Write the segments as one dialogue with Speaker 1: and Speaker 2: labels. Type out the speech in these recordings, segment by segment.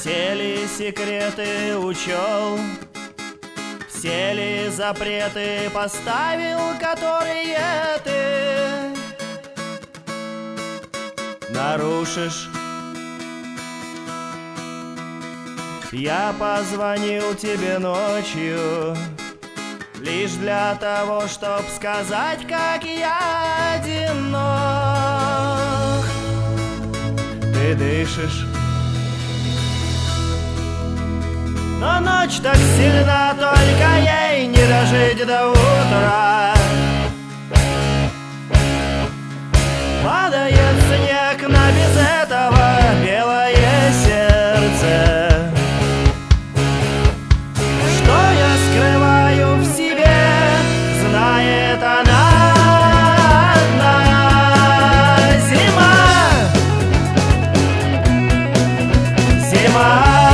Speaker 1: Все ли секреты учел, все ли запреты поставил, которые ты нарушишь? Я позвонил тебе ночью лишь для того, чтоб сказать, как я одинок. Ты дышишь, но ночь так сильна, только ей не дожить до утра. Падает снег на без этого белое сердце. Что я скрываю в себе, знает она одна. Зима, зима,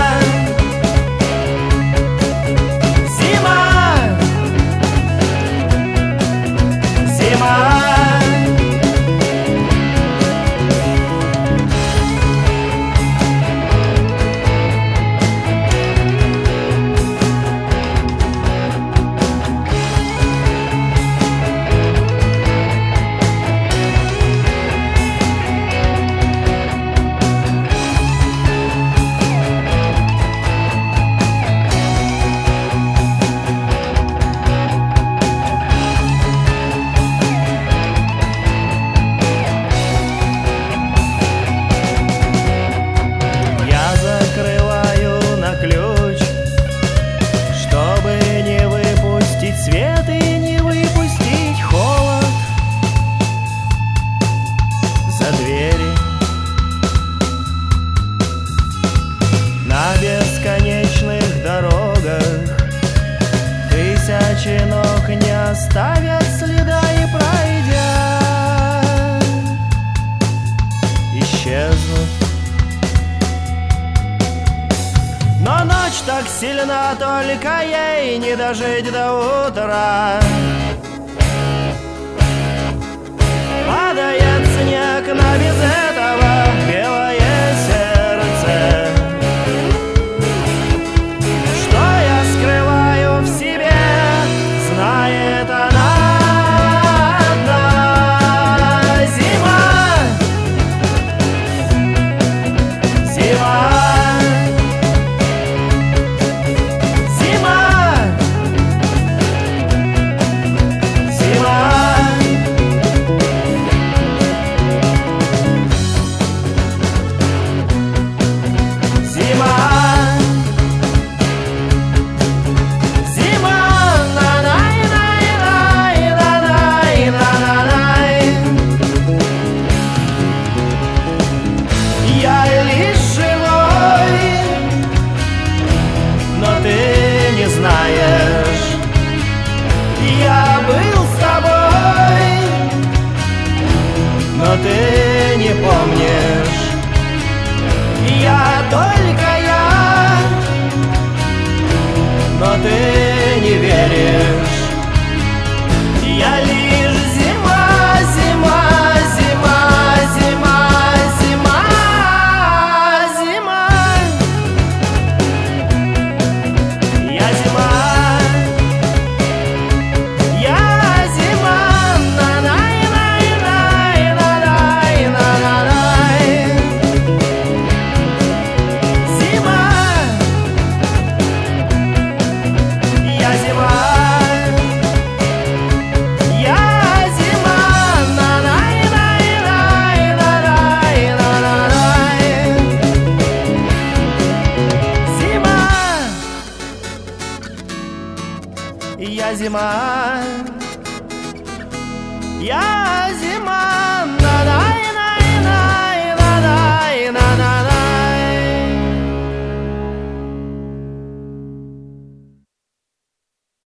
Speaker 1: свет и не выпустить холод за двери. На бесконечных дорогах тысячи ног не оставят следа, и пройдя исчезнут. Но ночь так сильна, только ей не дожить до утра. Падает снег на без этого белое сердце. Что я скрываю в себе, знает она одна. Зима, зима, но ты не помнишь. Я только я, но ты не веришь. Я лишь зима, зима, зима, зима, зима, зима. Я зима. Я зима, я зима, на-на-на-на-на-на-на-на.